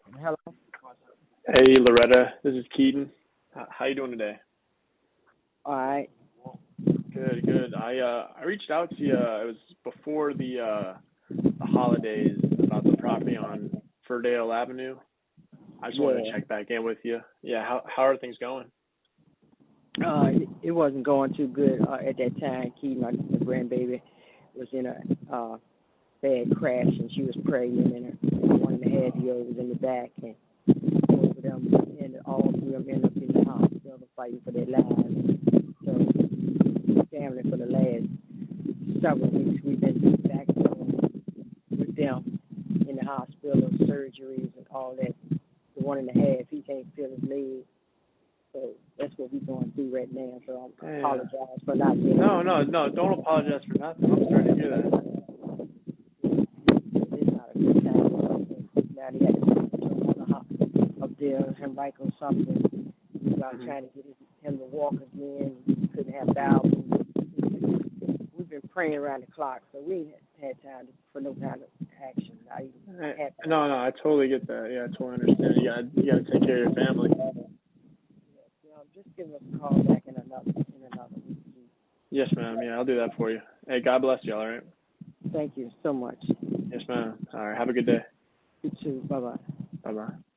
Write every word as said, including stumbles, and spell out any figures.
Hello. Hey Loretta, this is Keaton. H- How you doing today? All right. Good, good. I uh I reached out to you. It was before the uh the holidays about the property on Ferdale Avenue. I just wanted to Yeah. check back in with you. Yeah, how how are things going? Uh, it, it wasn't going too good uh, at that time. Keith, my, my grandbaby, was in a uh, bad crash, and she was pregnant, and her one and a half year old was in the back, and both of them, and all three of them ended up in the hospital fighting for their lives. So, family for the last several weeks, we've been back home with them in the hospital, surgeries, and all that. The one and a half, he can't feel his leg. So that's what we're going through right now. So I Yeah. apologize for not being able No, to. no, no. Don't apologize for nothing. I'm sorry to hear that. It's not a good time. Now they got to put him on the hop up there, him like on something. We got hmm trying to get him to walk again. We couldn't have valves. We've been praying around the clock, so we ain't had time to, for no kind of action. Not even happen. No, no. I totally get that. Yeah, I totally understand. You got you got to take care of your family. You know, just give us a call back in another in another week. Yes, ma'am. Yeah, I'll do that for you. Hey, God bless you. All right. Thank you so much. Yes, ma'am. All right. Have a good day. You too. Bye bye. Bye bye.